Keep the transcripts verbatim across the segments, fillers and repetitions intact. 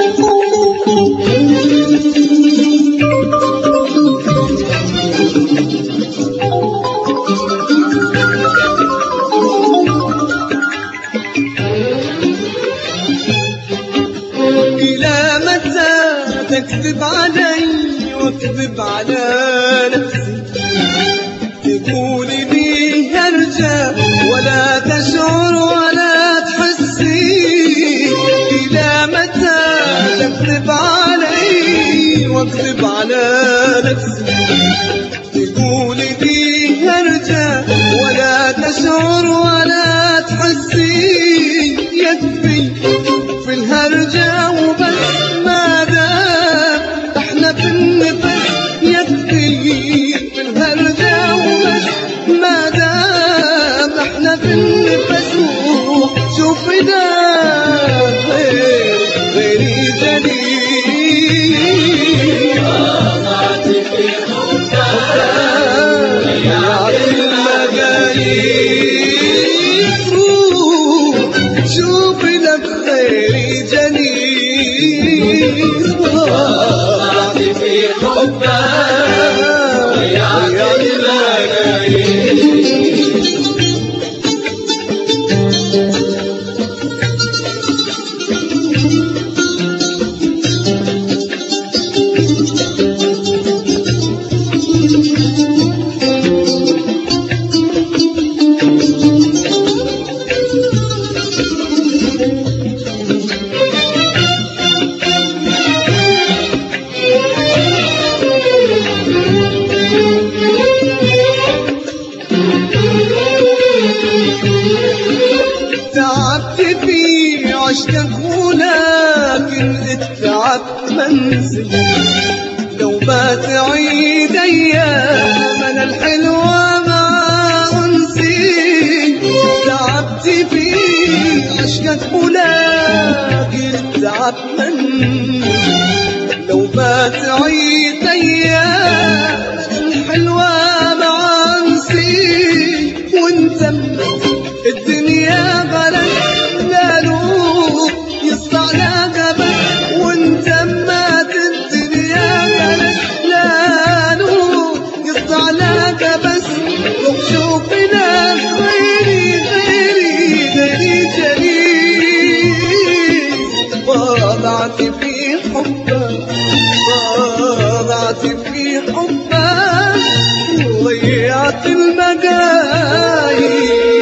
إلى متى تكذب علي واكذب على نفسي؟ تقول لي هرجع ولا تشعر ولا تحسي. إلى متى تكذب علي واكذب على نفسي؟ تقول لي هرجع ولا تشعر ولا تحسي. يكفي في الهرجة وبس ما دام احنا في النفس. يكفي في الهرجة وبس ما دام احنا في النفس. شوفي ده غير غيري جديد. ضعت في حبك ضيعت المجايير. شوفي لك غيري جديد. ضعت في حبك ضيعت المجايير. تعبت في عشقك ولكن التعب منسي. لو ما تعيد ايامنا الحلوه مع انسي. تعبت في عشقك ولكن التعب منسي. لو ما تعيد ايامنا الحلوه مع انسي. وانت الدنيا غلط لا نور يسطع لا جبل. وانت مات الدنيا غلط لا نور يسطع لا جبل. روح شوف لك غيري غيري غيري جليل. وضعت في حبك وضعت في حبك وضيعت المجايير.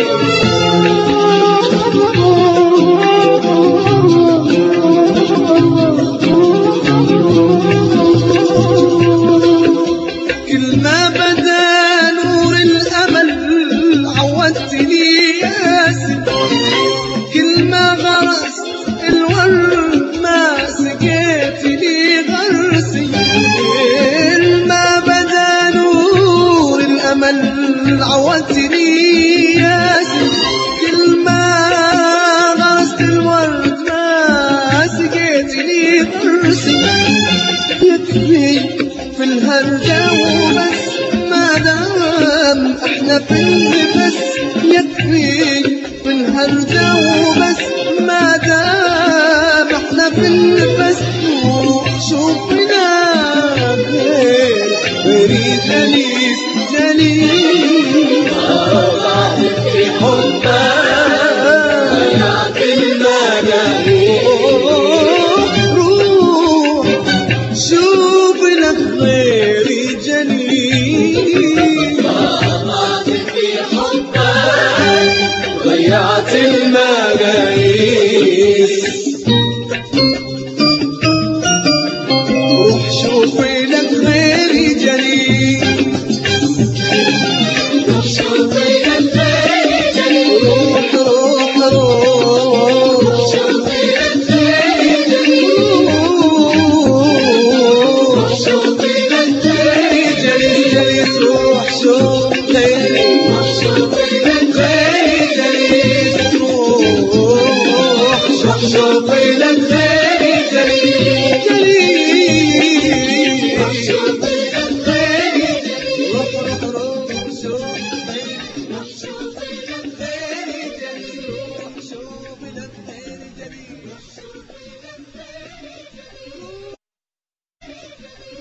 كل ما بدا نور الأمل عودتني ياسي. كل ما غرست الورد ما سقيت لي غرسي. كل ما بدا نور الأمل عودتني ياسي. كل ما غرست الورد ما سقيت لي غرسي. يكفي في الهرجة وبس ما دام احنا في النفس. يكفي في الهرجة وبس ما دام احنا في النفس. شوفنا غير غيري جليل جليل. ضعت في حبك ضيعت المجايير. روح شوف لك غيري جليل. ضعت في حبك ضيعت المجايير. روح شوف لك غيري جليل. شوف لك غيري جليل. روح روح روح شوف لك غيري جليل. شوف لك غيري جليل جليل. روح شوف غيري. شوف لك غيري جليل. روح شوف شوف لك غيري جليل جليل. شوف لك غيري جليل. روح روح روح شوف غيري. شوف لك غيري جليل. روح شوف لك غيري جليل. الخير